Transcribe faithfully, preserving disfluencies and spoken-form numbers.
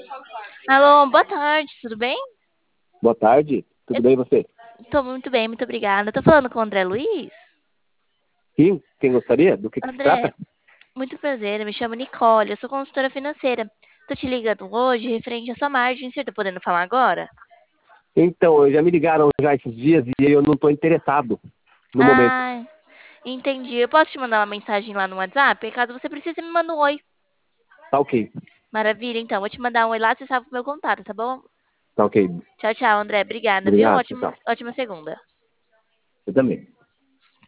Alô, boa tarde, tudo bem? Boa tarde, Eu tudo bem e você? tô muito bem, muito obrigada. Tô falando com o André Luiz? Sim, quem gostaria? Do que, que se André, trata? muito prazer, eu me chamo Nicole, eu sou consultora financeira. Tô te ligando hoje referente à sua margem, você tá podendo falar agora? Então, já me ligaram já esses dias e eu não estou interessado no momento. Ah, entendi. Eu posso te mandar uma mensagem lá no WhatsApp? Caso você precise, me manda um oi. Tá ok, Maravilha, então, vou te mandar um oi lá, você sabe o meu contato, tá bom? tá ok. Tchau, tchau, André, obrigada, viu? Obrigado, tchau, Ótima, tchau. ótima segunda. Você também.